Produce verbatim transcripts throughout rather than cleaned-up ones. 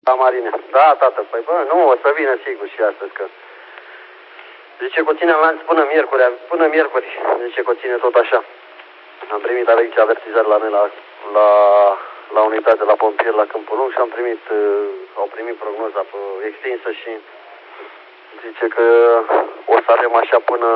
La Marine. Da, tată, păi bă, nu, o să vină sigur și astăzi că... Zice că o ține în lanț până miercuri, până miercuri, zice că o ține tot așa. Am primit aici avertizare la noi la, la, la unitate, la pompier, la Câmpul Lung și am primit, uh, au primit prognoza pe extinsă și zice că o să avem așa până,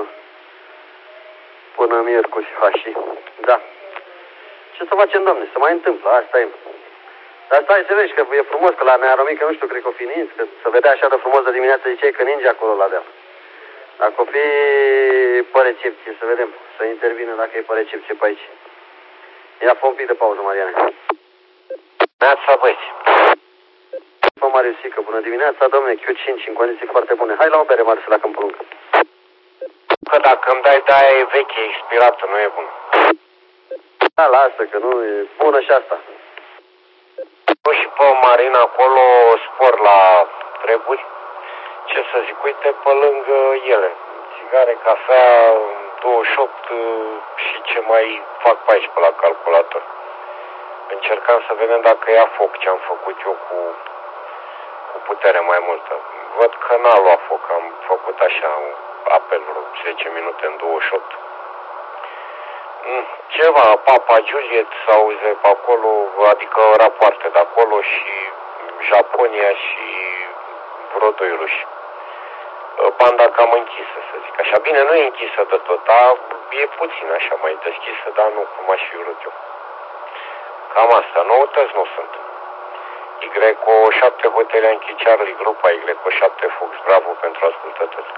până miercuri, așa. Da. Ce să facem, doamne, să mai întâmplă, asta e. Dar stai să vezi că e frumos, că la Nearomică, nu știu, cred că o fi nins, că se vedea așa de frumos de dimineață, ziceai că ninge acolo la deal. Dacă o fi pe recepție, să vedem, să intervină dacă e pe recepție pe aici. Ia fă un pic de pauză, Mariane. Neața, băieți. Fă, Mariusică, bună dimineața, domne, Q cinci în condiții foarte bune. Hai la o bere, Marius, la Câmpul Lung. Că dacă îmi dai de aia e veche, e expirată, nu e bună. Da, lasă, că nu e bună și asta. Nu și pe Marina acolo spor la treburi. Ce să zic, uite pe lângă ele. Țigare, cafea, douăzeci și opt și ce mai fac pe aici pe la calculator. Încercam să vedem dacă ia foc ce am făcut eu cu, cu putere mai multă. Văd că n-a luat foc, am făcut așa un apel vreo zece minute în douăzeci și opt. Ceva, Papa Juliet s-auze pe acolo, adică rapoarte de acolo și Japonia și vreo doi ruși. Banda cam închisă, să zic așa. Bine, nu e închisă de tot, dar e puțin așa mai deschisă, dar nu cum aș fi vrut eu. Cam asta, noutăți nu sunt. Y O șapte Hotel Yankee Charlie, grupa Y O șapte Fox Bravo pentru ascultători.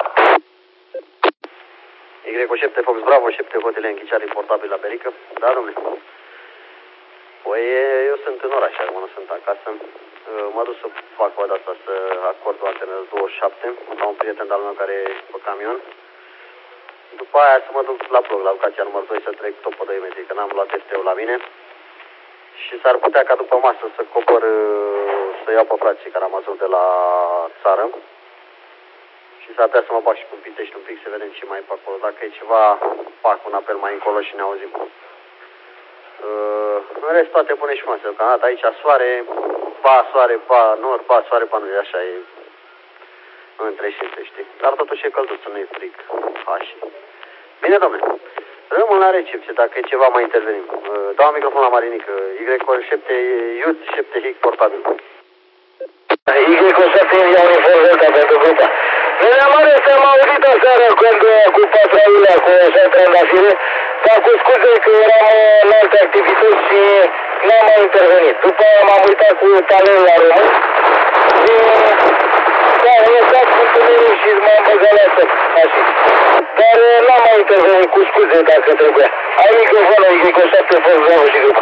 Y O șapte Fox Bravo, șapte Hotel Yankee Charlie, portabil la Berică. Da, domnule? Păi eu sunt în oraș, acum nu sunt acasă. M-a dus să fac o dată să acord o antenă douăzeci și șapte la un prieten de-al meu care e pe camion. După aia să mă duc la blog, la locația numărul doi, să trec tot pe doi metri, că n-am luat testeu la mine. Și s-ar putea ca după masă să cobor, să iau pe frații care am văzut de la țară. Și s-ar putea să mă bag și cu Pitești un pic, să vedem ce mai e pe acolo. Dacă e ceva, fac un apel mai încolo și ne auzim. Uh, în rest, toate bune și frumoase. Deocamdată aici soare, pa soare, pa nord, pa soare, pa nord. Așa e între și între, știi? Dar totuși e călduță, nu e frig. Așa. Bine, domnule. Rămân la recepție, dacă e ceva mai intervenim. Uh, dau microfon la Marinică. Y O șapte Iut, șapte Hic portabil. Y O șapte iau uniform Delta pentru grupa. Ne-am ales că am auzit aseară când cu patrulea cu așa trandafire. Fac cu scuze că eram în alte activități și n-am mai intervenit. După aia m-am uitat cu talent la român și da, am lăsat întuneric și m-am băgat la asta. Așa. Dar n-am mai intervenit, cu scuze dacă trebuia. Ai microfonul Y O șapte Fox Bravo și grupa.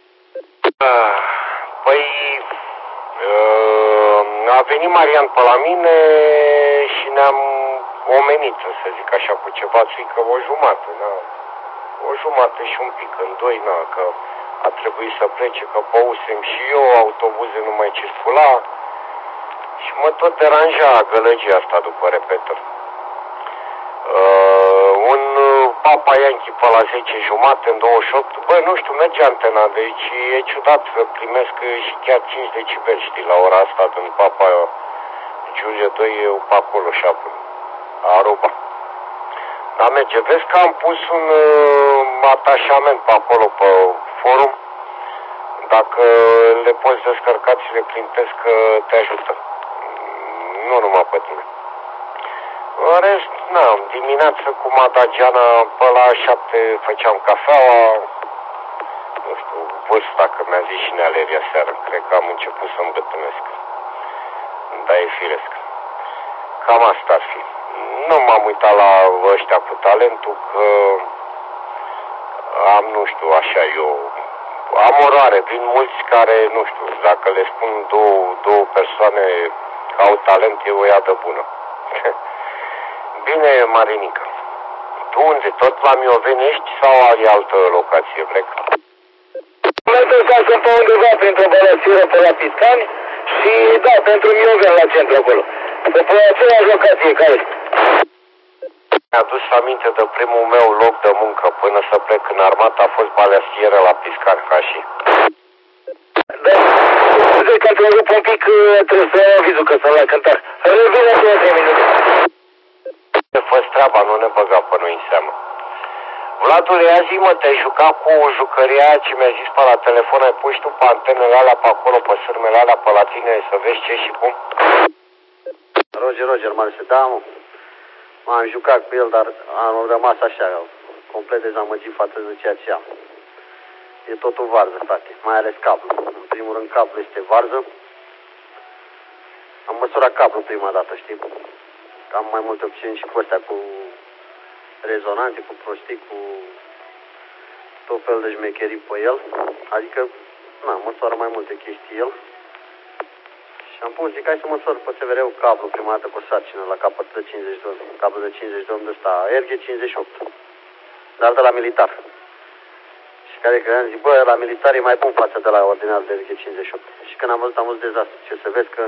Păi a venit Marian pe la mine și ne-am omenit, să zic așa, cu ceva țuică o jumătate, da? O jumătate și un pic, în doi, na, că a trebuit să plece, că păusem și eu, autobuze nu mai circula și mă tot deranja gălăgia asta după repetor. Uh, un Papa Yankee pe la zece jumate în douăzeci și opt, bă, nu știu, merge antena, deci e ciudat să primesc și chiar cinci decibeli, știi, la ora asta din Papa Julia doi, eu pe acolo și apă, aroba. Dar merge, vezi că am pus un uh, atașament pe acolo, pe forum, dacă le poți descărca și le printezi că te ajută, nu numai pe tine. În rest, na, dimineață cu Madagiana pe la șapte făceam cafeaua, nu știu, vârsta, că mi-a zis și Nealeria seară, cred că am început să îmbătrânesc, dar e firesc. Cam asta ar fi. Nu m-am uitat la ăștia cu talentul, că am, nu știu, așa eu, am oroare, vin mulți care, nu știu, dacă le spun două, două persoane că au talent, e o iadă bună. Bine, Marinică. Tu unde? Tot la Mioveni ești sau ai altă locație, plec? În momentul ăsta sunt pe undeva printr-o bălățiră pe la Piscani și da, pentru Mioveni la centru acolo. Pe aceeași locație care Mi-a adus aminte de primul meu loc de muncă până să plec în armată, a fost baleastieră la Piscani, ca și. Da, scuze că te rup un pic, trebuie să iau avizul că sunt la cântar. Revine două trei minute. Fă treaba, nu ne băga pe noi în seamă. Vladul, ia zi, mă, te-ai jucat cu jucăria ce mi-a zis pe la telefon, ai pus tu pe antenele alea pe acolo, pe sârmele alea pe la tine, să vezi ce și cum? Roger, Roger, Marse, da, mă. M-am jucat cu el, dar am rămas așa, complet dezamăgit față de ceea ce am. E totul varză, frate, mai ales cablu. În primul rând, cablu este varză. Am măsurat cablu prima dată, știi? Am mai multe opțiuni și cu astea, cu rezonante, cu prostii, cu tot fel de șmecherii pe el. Adică, na, măsoară mai multe chestii el. Și am pus, zic, hai să măsor pe S V R-ul cablu prima dată cu sarcină la capăt de cincizeci de ohm. Cablu de cincizeci de ohm de ăsta, R G cincizeci și opt. Dar de la militar. Și care că am zis, bă, la militar e mai bun față de la ordinar de R G cincizeci și opt. Și când am văzut, am văzut dezastru. Ce să vezi că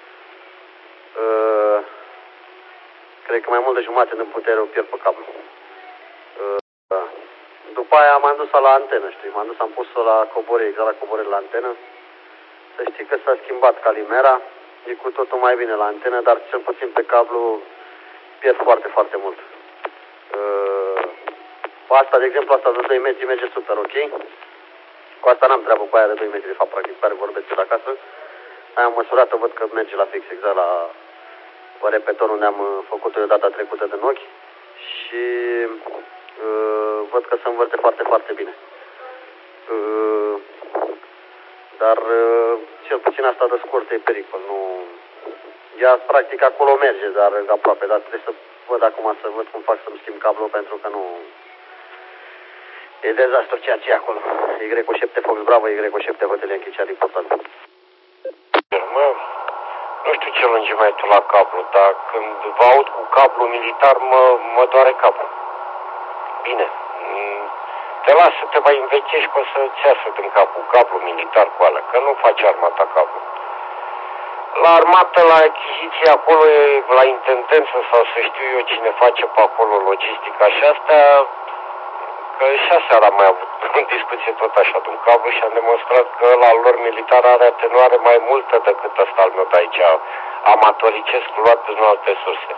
uh, cred că mai mult de jumate din putere o pierd pe cablu. Uh, după aia m-am dus la antenă, știi? M-am dus, am pus-o la cobore, exact la cobore la antenă. Să știi că s-a schimbat calimera, e cu totul mai bine la antenă, dar cel puțin pe cablu pierd foarte, foarte mult. Uh, asta, de exemplu, asta de doi metri merge super ok. Cu asta n-am treabă cu aia de doi metri, de fapt, practic, care vorbesc eu de acasă. Aia am măsurat-o, văd că merge la fix, exact la pe repetor unde am făcut-o de data trecută din ochi. Și uh, văd că se învârte foarte, foarte bine. Uh, dar uh, cel puțin asta de scurt e pericol. Nu... Ea practic acolo merge, dar aproape, dar trebuie să văd acum, să văd cum fac să-mi schimb cablul, pentru că nu... E dezastru ceea ce e acolo. Y șapte Fox Bravo, Y șapte Hotel Yankee Charlie Portal. Mă, nu știu ce lungime ai tu la cablu, dar când vă aud cu cablu militar, mă, mă doare capul. Bine, te las să te mai învechești, că o să-ți iasă din capul cablu militar cu alea, că nu face armata cablu. La armată, la achiziție, acolo e la intendență sau să știu eu cine face pe acolo logistica și astea, că și aseară am mai avut în discuție tot așa de un cablu și am demonstrat că la lor militar are atenuare mai multă decât ăsta al meu de aici, amatoricesc, luat din alte surse.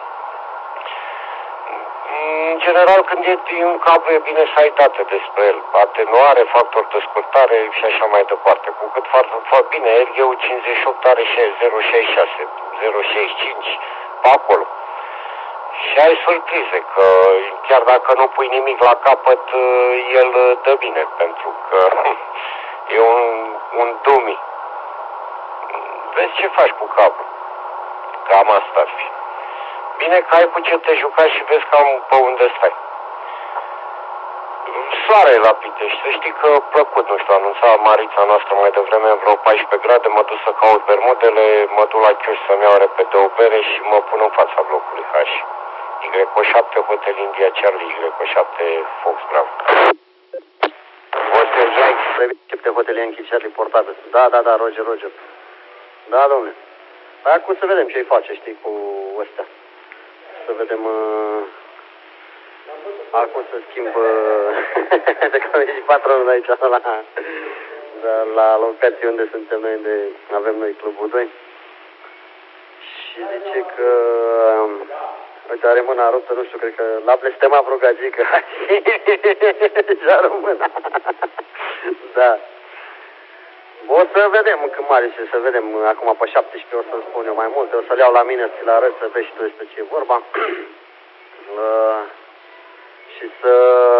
În general, când e un cablu, e bine să ai date despre el. Atenuare, factor de scurtare și așa mai departe. Cu cât fac, fac bine, R G-ul cincizeci și opt are zero șaizeci și șase, zero șaizeci și cinci, pe acolo. Și ai surprize, că chiar dacă nu pui nimic la capăt, el dă bine, pentru că e un, un dummy. Vezi ce faci cu cablu. Cam asta ar fi. Bine că ai cu ce te juca și vezi cam pe unde stai. Soare la Pitești, să știi că plăcut, nu știu, anunța Marița noastră mai devreme vreo paisprezece grade, mă duc să caut bermudele, mă duc la chioș să-mi iau repede o bere și mă pun în fața blocului H. Y șapte Hotel India Charlie, Y șapte Fox Bravo. Hotel Yankee, Hotel Yankee Charlie portabil. Da, da, da, Roger, Roger. Da, domnule. Păi acum să vedem ce-i face, știi, cu ăstea. Să vedem... Uh... Acum să schimb... Uh... de că e și patronul aici, la, la, la locație unde suntem noi, unde avem noi Clubul doi. Și zice că... Uite, are mâna ruptă, nu știu, cred că l-a blestemat vreo gagică. Și are mâna. Da. O să vedem când mare și să vedem acum pe șaptesprezece, o să spun eu mai multe, o să-l iau la mine, să-l arăt, să vezi și tu despre ce e vorba. uh, și să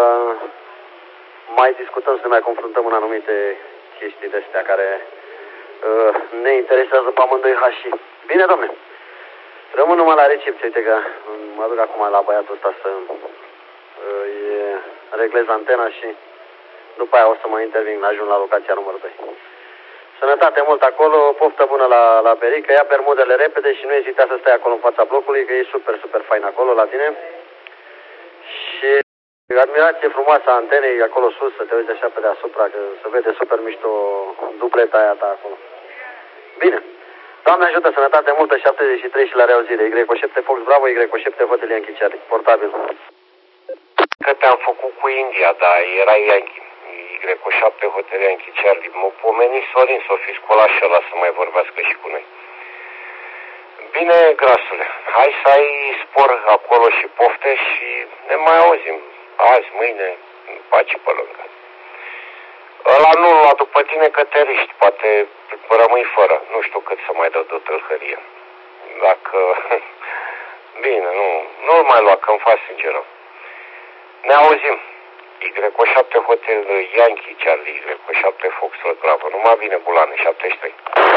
mai discutăm, să ne mai confruntăm în anumite chestii de astea care uh, ne interesează pe amândoi hași. Bine, domne. Rămân numai la recepție, uite că mă duc acum la băiatul ăsta să uh, reglez antena și după aia o să mă intervin, ajung la locația numărul doi. Sănătate mult acolo, poftă bună la, la Berică, ia bermudele repede și nu ezita să stai acolo în fața blocului, că e super, super fain acolo la tine. Și admirație frumoasă a antenei acolo sus, să te uiți așa pe deasupra, că se vede super mișto dupleta aia ta acolo. Bine. Doamne ajută, sănătate multă, șaptezeci și trei și la reauzire. Y șapte Fox Bravo, Y șapte Hotel Yankee Charlie, portabil. Că te-am făcut cu India, dar era Yankee. cu șapte Hotel Yankee Charlie. M-a pomenit Sorin să o fi scolat și ăla să mai vorbească și cu noi. Bine, grasule, hai să ai spor acolo și pofte și ne mai auzim. Azi, mâine, pace pe lângă. Ăla nu-l lua după tine că te riști, poate rămâi fără. Nu știu cât să mai dă de tâlhărie. Dacă... Bine, nu, nu-l mai lua, că-mi faci sinceră. Ne auzim. Y șapte Hotel Yankee Charlie, Y șapte Foxtrot Bravo. Numai bine, Bulane, șaptezeci și trei.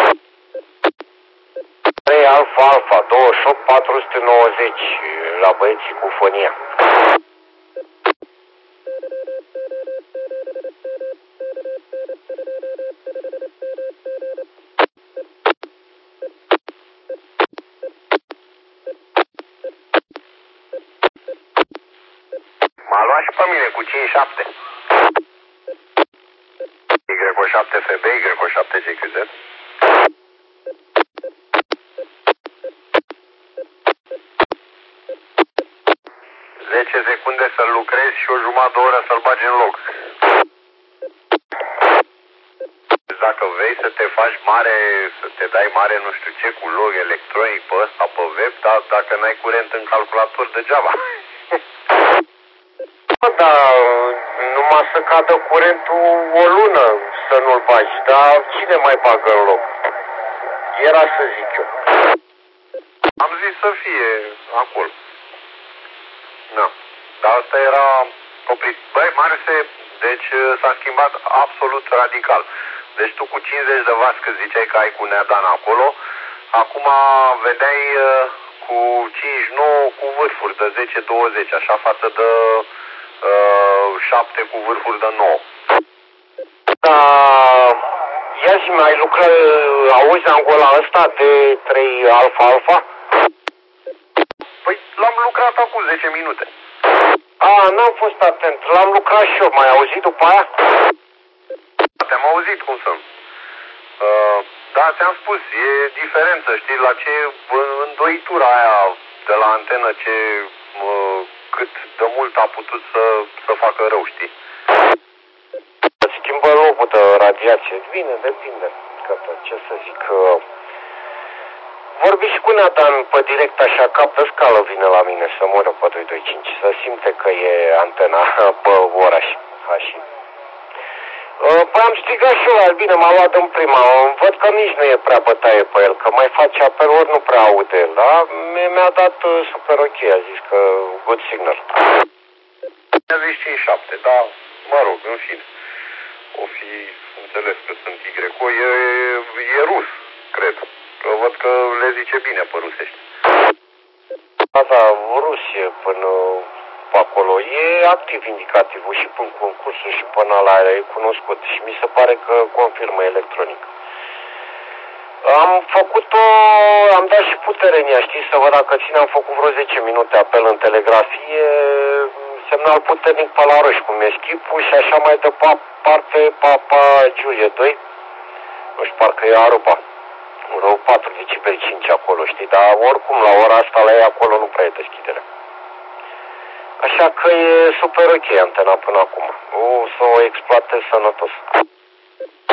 trei Alfa Alfa, douăzeci și opt patru sute nouăzeci la băieții cu fonia. M-a luat și pe mine cu cinci șapte. Y șapte F B, Y șapte G Q Z. zece secunde să-l lucrezi și o jumătate de oră să-l bagi în loc. Dacă vrei să te faci mare, să te dai mare nu știu ce cu log electronic pe ăsta, pe web, dar dacă n-ai curent în calculator, degeaba. Dar numai să cadă curentul o lună să nu-l bagi, dar cine mai bagă în loc? Era să zic eu. Am zis să fie acolo. Da. Dar asta era oprit. Băi, Mariuse, deci s-a schimbat absolut radical. Deci tu cu cincizeci de vați, că ziceai că ai cu Neadan acolo, acum vedeai cu cinci nouă cu vârfuri de zece douăzeci, așa față de uh, șapte cu vârfuri de nouă. Da, ia zi-mi, ai lucrat, auzi Angola ăsta de trei Alfa Alfa? Păi l-am lucrat acum zece minute. A, n-am fost atent, l-am lucrat și eu, mai auzit după aia? Te-am auzit cum sunt. Uh, da, ți-am spus, e diferență, știi, la ce îndoitura aia de la antenă, ce, uh, cât de mult a putut să, să facă rău, știi? Schimbă locul de radiație. Bine, depinde. Că, ce să zic, uh, vorbi și cu Neadan pe direct așa, cap de scală vine la mine să moră pe doi doi cinci, să simte că e antena pe oraș. Așa. Păi am strigat și eu, bine, m-a luat în prima, văd că nici nu e prea bătaie pe el, că mai face apel, ori nu prea aude el, da? Mi-a dat uh, super ok, a zis că good signal. Mi-a zis cinci șapte, dar, mă rog, în fine, o fi înțeles că sunt Y-o, e, e rus, cred, că văd că le zice bine pe rusești. Da, da, Rusie până acolo, e activ indicativul și până concursul și până la aia, e cunoscut și mi se pare că confirmă electronic. Am făcut-o, am dat și putere în ea, știi, să văd dacă ține, am făcut vreo zece minute apel în telegrafie, semnal puternic pe la roșu, cum e schipul și așa mai departe, Papa Giulie doi, nu știu, parcă e Aruba, vreo patru decibeli cinci acolo, știi, dar oricum la ora asta la ei acolo nu prea e deschidere. Așa că e super ok antena până acum. O să o exploatez sănătos.